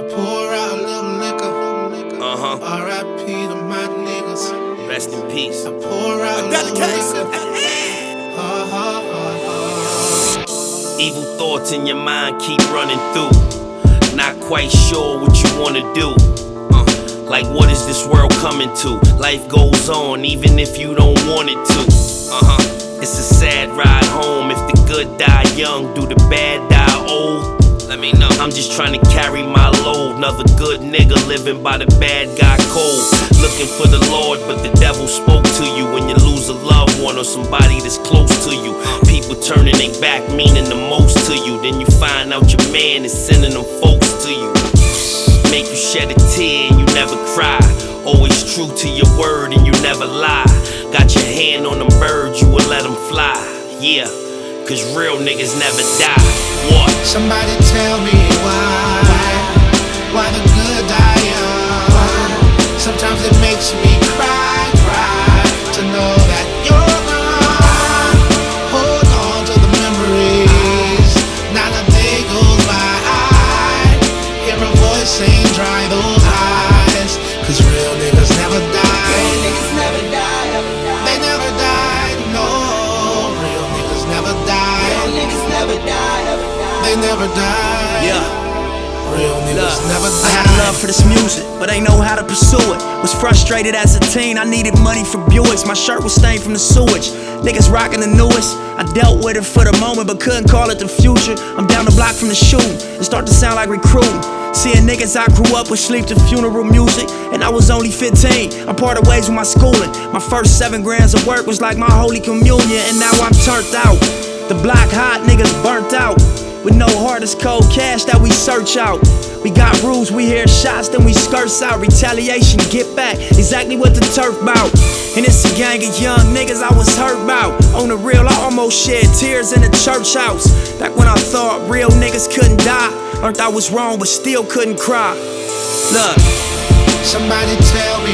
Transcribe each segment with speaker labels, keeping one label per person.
Speaker 1: I pour out a little liquor. R.I.P. to my niggas.
Speaker 2: Rest in peace.
Speaker 1: I pour out a little liquor.
Speaker 2: Evil thoughts in your mind keep running through. Not quite sure what you wanna do. Like what is this world coming to? Life goes on even if you don't want it to. It's a sad ride home. If the good die young, do the bad die old? Let me know. I'm just trying to carry my load. Another good nigga living by the bad guy code. Looking for the Lord, but the devil spoke to you. When you lose a loved one or somebody that's close to you, people turning their back, meaning the most to you. Then you find out your man is sending them folks to you. Make you shed a tear and you never cry. Always true to your word and you never lie. Got your hand on them birds, you will let them fly. Yeah, cause real niggas never die. What?
Speaker 1: Somebody tell me why the good die young. Sometimes it makes me cry to know that you're gone. Hold on to the memories. Not a day goes by, I hear a voice saying dry those eyes. Cause real niggas never die.
Speaker 3: Real niggas never die.
Speaker 1: They never die, no. Real niggas never die.
Speaker 3: Real niggas never die.
Speaker 1: They never die.
Speaker 3: Yeah.
Speaker 1: Real niggas never die.
Speaker 3: I had a love for this music, but ain't know how to pursue it. Was frustrated as a teen, I needed money for Buicks. My shirt was stained from the sewage. Niggas rocking the newest. I dealt with it for the moment, but couldn't call it the future. I'm down the block from the shooting. It start to sound like recruiting. Seeing niggas I grew up with sleep to funeral music, and I was only 15. I parted ways with my schooling. My first 7 grams of work was like my holy communion, and now I'm turned out. The block hot, niggas burnt out. With no heart, it's cold cash that we search out. We got rules, we hear shots, then we skirts out. Retaliation, get back, exactly what the turf bout. And it's a gang of young niggas I was hurt about. On the real, I almost shed tears in the church house. Back when I thought real niggas couldn't die. Learned I was wrong, but still couldn't cry. Look.
Speaker 1: Somebody tell me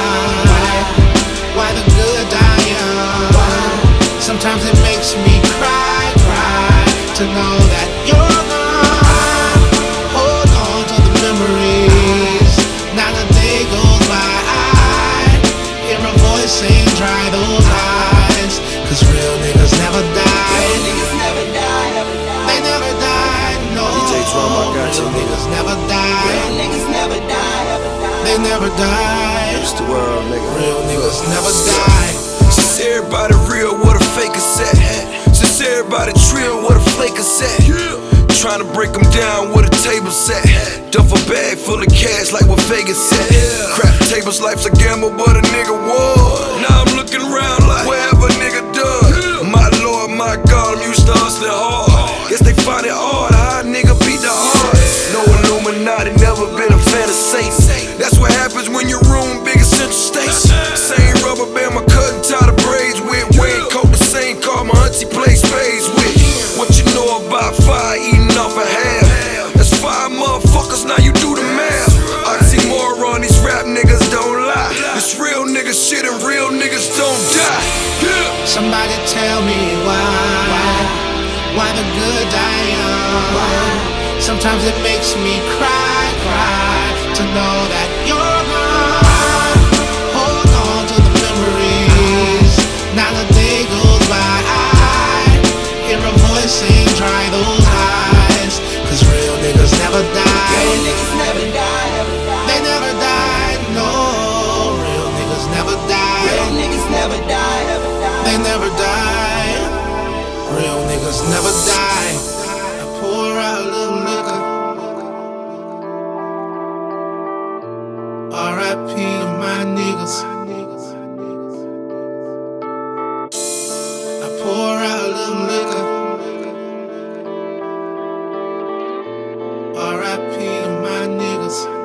Speaker 1: why the good die young. Sometimes it makes me cry to know that you're gone. Hold on to the memories. Not a day goes by, I hear a voice saying dry those eyes. Cause real niggas never die.
Speaker 3: Real niggas never die.
Speaker 1: They never die, no. Real niggas never die.
Speaker 3: Real niggas never die.
Speaker 1: They never die.
Speaker 4: It's the world, nigga.
Speaker 1: Real niggas never die.
Speaker 4: Since everybody real, what a fake is at. Since everybody trill, what a flake is at. Trying to break them down, what a table set. Duffel bag full of cash like what Vegas said. Crap tables, life's a gamble, but a nigga won. Now I'm looking around like, what have a nigga done? My Lord, my God, I'm used to hustling hard. Guess they find it hard, how a nigga beat the odds. No Illuminati, never been a fan of Satan. That's what happens when your room big as Central Station. Same rubber band my cousin tied the braids with. Wayne coat the same car my auntie plays spades with. What you know about fire eating off a half? That's 5 motherfuckers, now you do the math. Oxymoron, these rap niggas don't lie. This real nigga shit and real niggas don't die.
Speaker 1: Somebody tell me why the good die young. Sometimes it makes me cry to know that you're gone. Hold on to the memories. Not a day goes by, I hear a voice saying dry those eyes. Cause real niggas never die.
Speaker 3: Real niggas never die.
Speaker 1: They never die, no. Real niggas never die.
Speaker 3: Real niggas never die.
Speaker 1: They never die. Real niggas never die. I pour out a little liquor. R.I.P. to my niggas. I pour out a little liquor. R.I.P. to my niggas.